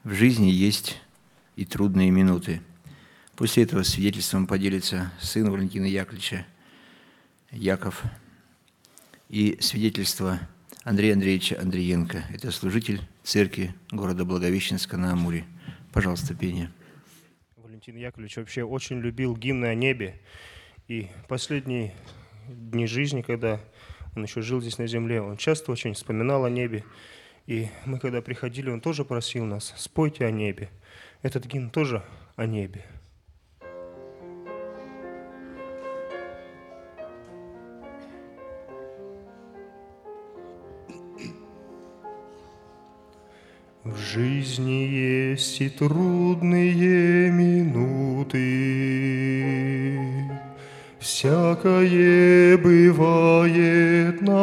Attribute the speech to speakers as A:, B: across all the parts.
A: в жизни есть и трудные минуты. После этого свидетельством поделится сын Валентина Яковлевича, Яков, и свидетельство Андрея Андреевича Андриенко. Это служитель церкви города Благовещенска на Амуре. Пожалуйста, пение.
B: Валентин Яковлевич вообще очень любил гимны о небе. И последние дни жизни, когда он еще жил здесь на земле, он часто очень вспоминал о небе. И мы, когда приходили, он тоже просил нас: спойте о небе. Этот гимн тоже о небе. В жизни есть и трудные минуты, всякое бывает на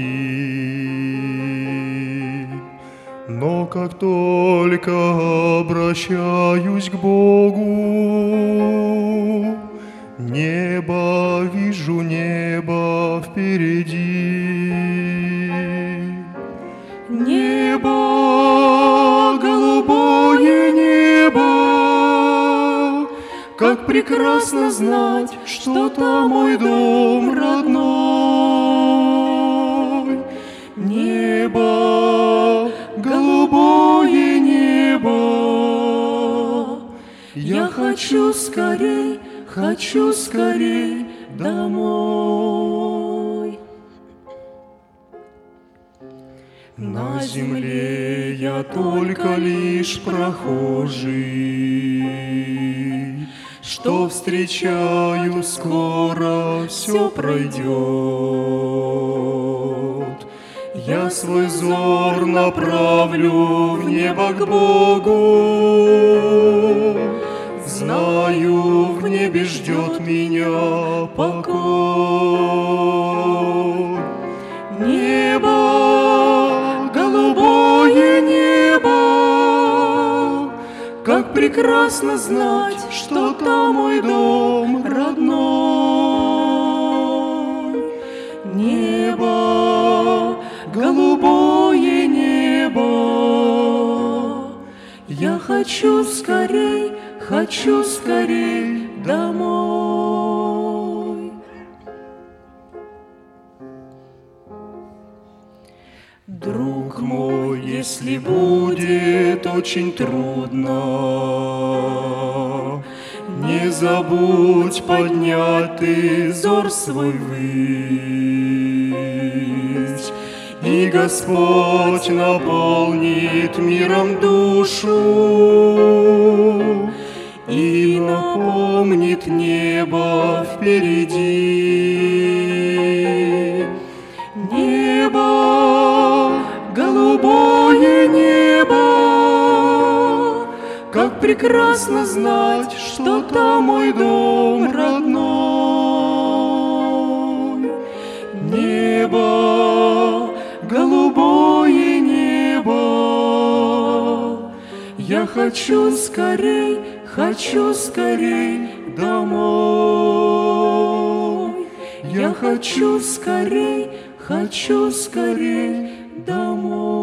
B: пути. Но как только обращаюсь к Богу, небо вижу, небо впереди. Небо, голубое небо, как прекрасно знать, что там мой дом родной. Небо, голубое небо, я хочу скорей домой. На земле я только лишь прохожий, что встречаю, скоро все пройдет. Я свой взор направлю в небо к Богу, знаю, в небе ждет меня покой. Небо, голубое небо, как прекрасно знать, что там мой дом родной. Небо, голубое небо, я хочу скорей домой. Друг мой, если будет очень трудно, не забудь поднять ты взор свой ввысь, и Господь наполнит миром душу и напомнит небо впереди. Небо, голубое небо, как прекрасно знать, что там мой дом родной. Небо, голубое небо, я хочу скорей домой. Я хочу скорей домой.